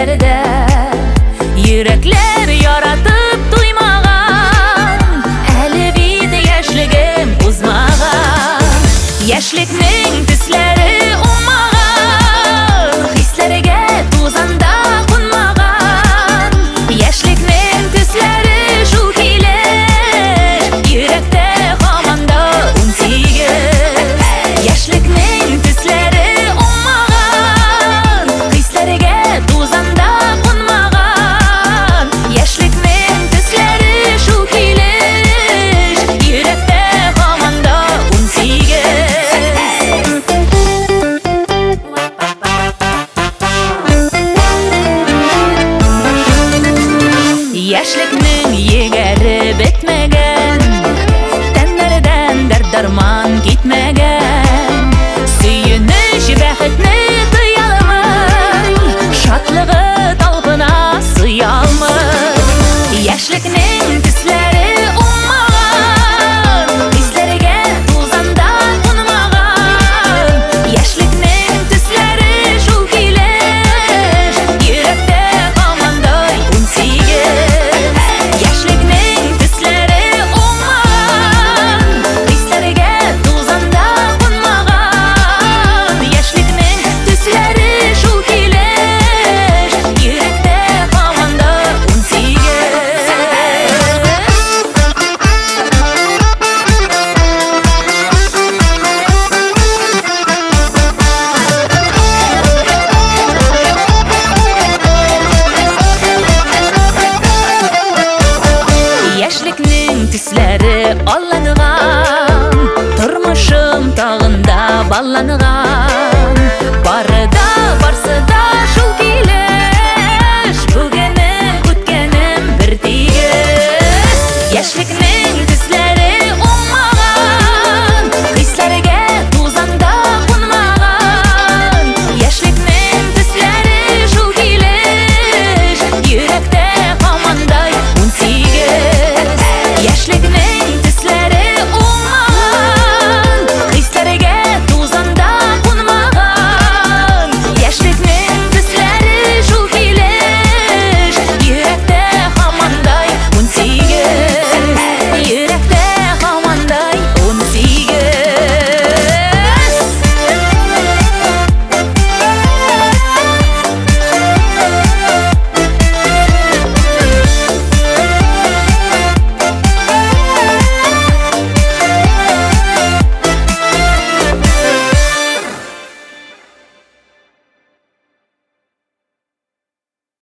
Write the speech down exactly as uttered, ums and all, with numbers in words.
төсләрдә йөрәкләр яратып туймаган, әле бит яшьлегем узмаган. Яшьлекнең төсләре уңмаган, хисләргә тузанда кунмаган. Яшьлекнең төсләре шул килеш, йөрәктә һаман да унсигез. Яшьлекнең төсләре уңмаган, хисләргә тузанда кунмаган. Яшьлекнең төсләре шул килеш, йөрәктә һаман да унсигез. Яшьлекнең егәре бетмәгән,